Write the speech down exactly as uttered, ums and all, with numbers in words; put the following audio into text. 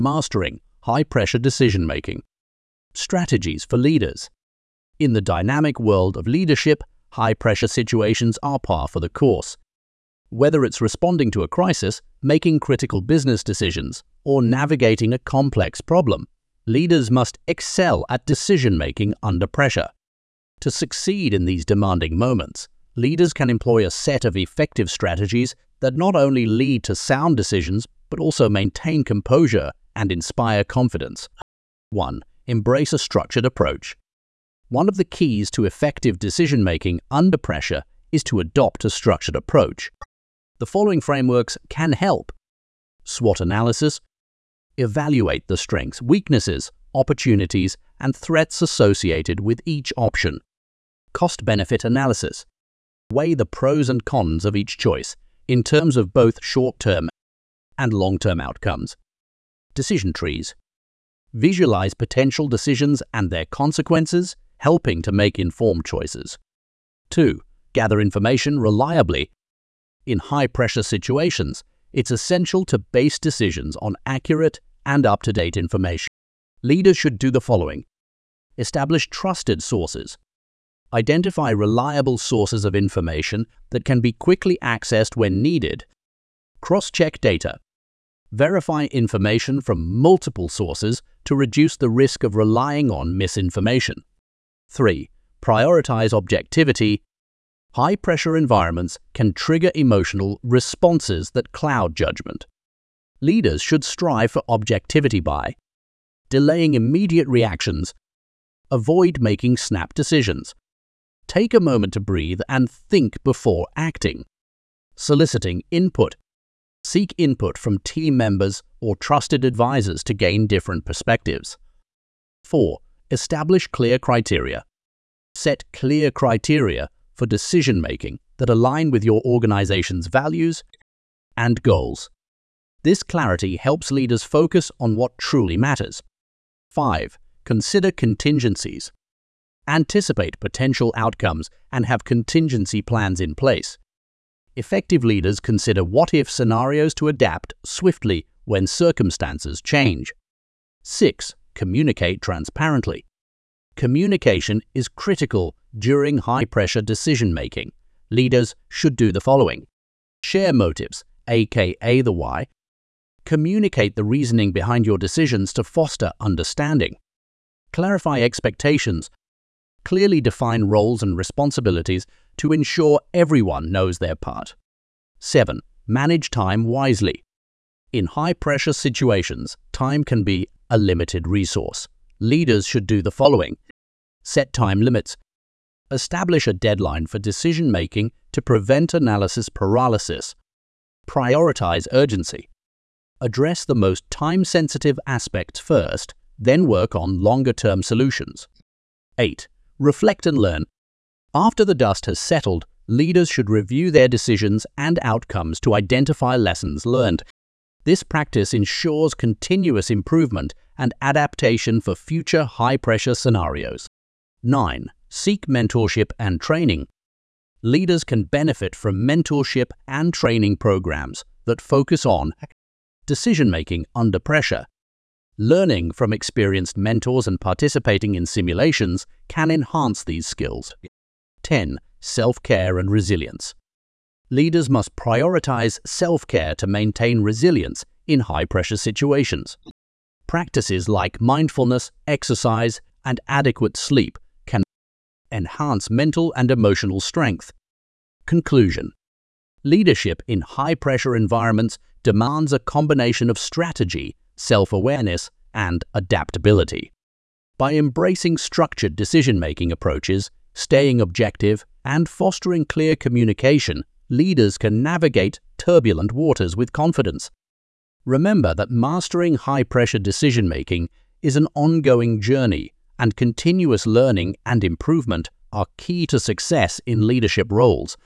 Mastering high-pressure decision-making. Strategies for leaders. In the dynamic world of leadership, high-pressure situations are par for the course. Whether it's responding to a crisis, making critical business decisions, or navigating a complex problem, leaders must excel at decision-making under pressure. To succeed in these demanding moments, leaders can employ a set of effective strategies that not only lead to sound decisions, but also maintain composure and inspire confidence. one. Embrace a structured approach. One of the keys to effective decision-making under pressure is to adopt a structured approach. The following frameworks can help. SWOT analysis. Evaluate the strengths, weaknesses, opportunities, and threats associated with each option. Cost-benefit analysis. Weigh the pros and cons of each choice in terms of both short-term and long-term outcomes. Decision trees. Visualize potential decisions and their consequences, helping to make informed choices. two. Gather information reliably. In high-pressure situations, it's essential to base decisions on accurate and up-to-date information. Leaders should do the following. Establish trusted sources. Identify reliable sources of information that can be quickly accessed when needed. Cross-check data. Verify information from multiple sources to reduce the risk of relying on misinformation. three. Prioritize objectivity. High-pressure environments can trigger emotional responses that cloud judgment. Leaders should strive for objectivity by delaying immediate reactions. Avoid making snap decisions. Take a moment to breathe and think before acting. Soliciting input. Seek input from team members or trusted advisors to gain different perspectives. four. Establish clear criteria. Set clear criteria for decision-making that align with your organization's values and goals. This clarity helps leaders focus on what truly matters. five. Consider contingencies. Anticipate potential outcomes and have contingency plans in place. Effective leaders consider what-if scenarios to adapt swiftly when circumstances change. six. Communicate transparently. Communication is critical during high-pressure decision-making. Leaders should do the following. Share motives, aka the why. Communicate the reasoning behind your decisions to foster understanding. Clarify expectations. Clearly define roles and responsibilities to ensure everyone knows their part. seven. Manage time wisely. In high-pressure situations, time can be a limited resource. Leaders should do the following. Set time limits. Establish a deadline for decision-making to prevent analysis paralysis. Prioritize urgency. Address the most time-sensitive aspects first, then work on longer-term solutions. eight. Reflect and learn. After the dust has settled, leaders should review their decisions and outcomes to identify lessons learned. This practice ensures continuous improvement and adaptation for future high-pressure scenarios. nine. Seek mentorship and training. Leaders can benefit from mentorship and training programs that focus on decision-making under pressure. Learning from experienced mentors and participating in simulations can enhance these skills. ten. Self-care and resilience. Leaders must prioritize self-care to maintain resilience in high-pressure situations. Practices like mindfulness, exercise, and adequate sleep can enhance mental and emotional strength. Conclusion. Leadership in high-pressure environments demands a combination of strategy, self-awareness, and adaptability. By embracing structured decision-making approaches, staying objective, and fostering clear communication, leaders can navigate turbulent waters with confidence. Remember that mastering high-pressure decision-making is an ongoing journey, and continuous learning and improvement are key to success in leadership roles.